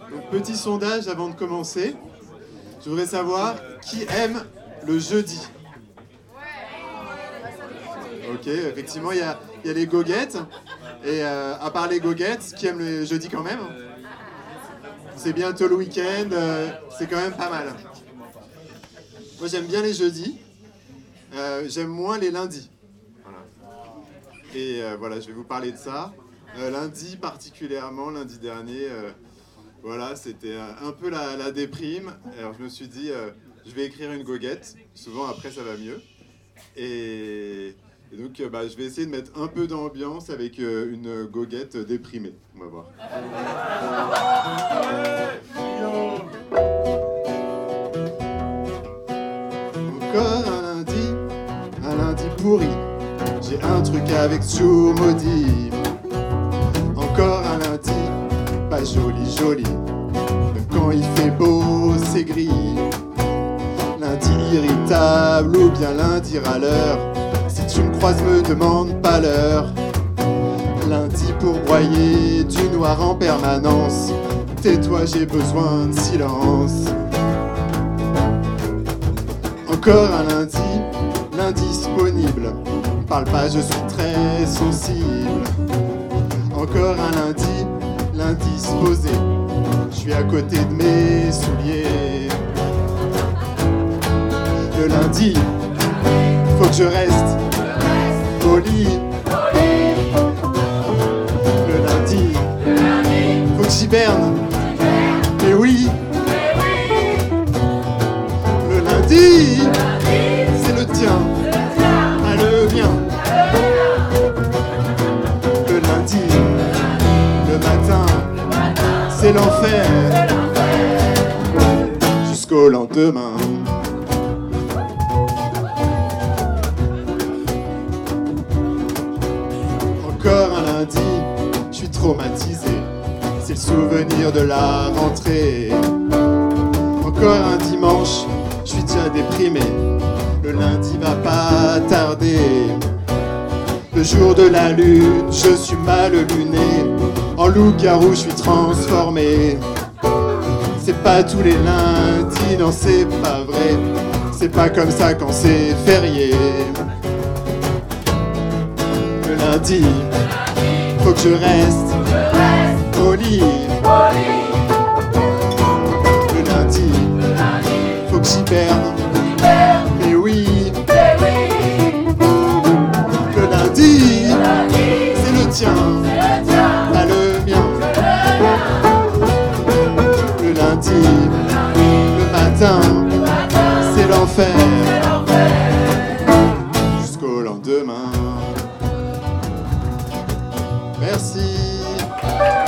Donc, petit sondage avant de commencer. Je voudrais savoir qui aime le jeudi. Ok, effectivement, il y a les goguettes. Et à part les goguettes, qui aime le jeudi quand même? C'est bientôt le week-end, c'est quand même pas mal. Moi, j'aime bien les jeudis. J'aime moins les lundis. Voilà. Et voilà, je vais vous parler de ça. Lundi particulièrement, lundi dernier, voilà, c'était un peu la déprime. Alors je me suis dit, je vais écrire une goguette. Souvent après ça va mieux. Et donc je vais essayer de mettre un peu d'ambiance avec une goguette déprimée. On va voir. Encore un lundi pourri. J'ai un truc avec ce jour maudit. Encore un lundi, pas joli. Même quand il fait beau, c'est gris. Lundi irritable ou bien lundi râleur. Si tu me croises, me demande pas l'heure. Lundi pour broyer du noir en permanence. Tais-toi, j'ai besoin de silence. Encore un lundi, l'indisponible. Parle pas, je suis très sensible. Encore un lundi, l'indisposé. Je suis à côté de mes souliers. Le lundi, faut que je reste poli. Le lundi, faut que j'hiberne. Mais oui. Le lundi, c'est le tien, pas le mien. Le lundi, le matin, c'est l'enfer. Jusqu'au lendemain. Encore un lundi, je suis traumatisé. C'est le souvenir de la rentrée. Encore un dimanche, je suis déjà déprimé. Le lundi va pas tarder. Le jour de la lune, je suis mal luné. En loup-garou, je suis transformé. C'est pas tous les lundis, non c'est pas vrai. C'est pas comme ça quand c'est férié. Le lundi, faut que je reste poli. Le lundi, faut que j'hiberne. Mais oui. Le lundi, c'est le tien, pas le mien. Le lundi, le matin, c'est l'enfer. Jusqu'au lendemain. Merci.